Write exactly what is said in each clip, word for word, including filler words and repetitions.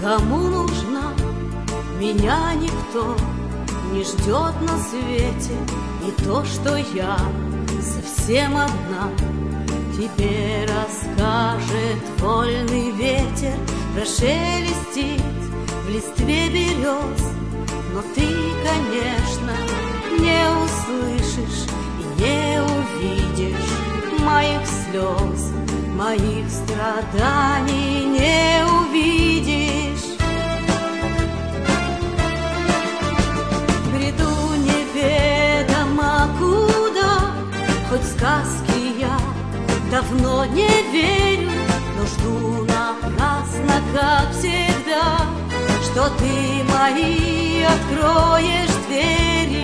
кому нужна. Меня никто не ждет на свете, и то, что я совсем одна, тебе расскажет вольный ветер, прошелестит в листве берез. Но ты, конечно, не услышишь и не увидишь моих слез, моих страданий не увидишь. Бреду неведомо куда, хоть в сказки я давно не верю, но жду напрасно, как всегда, что ты мои откроешь двери.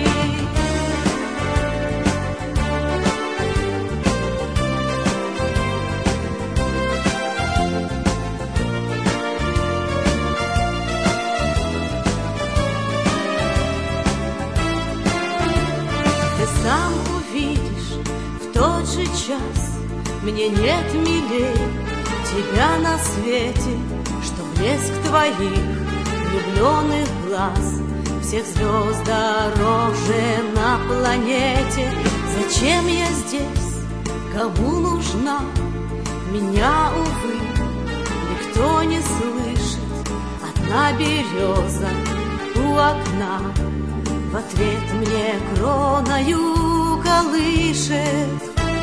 Ты сам увидишь в тот же час, мне нет милей тебя на свете, что блеск твоих влюбленных глаз всех звезд дороже на планете. Зачем я здесь, кому нужна? Меня, увы, никто не слышит. Одна береза у окна в ответ мне кроною колышет.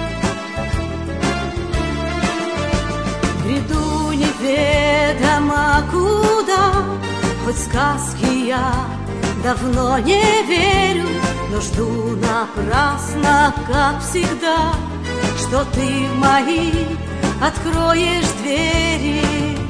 Бреду неведомо куда, хоть в сказки я давно не верю, но жду напрасно, как всегда, что ты в мои откроешь двери.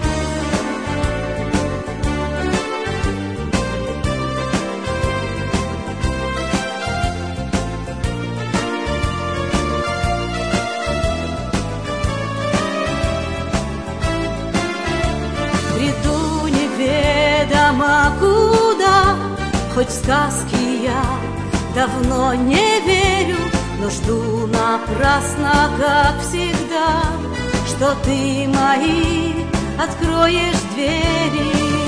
Бреду неведомо куда, хоть в сказки я давно не верю, но жду напрасно, как всегда, что ты мои откроешь двери.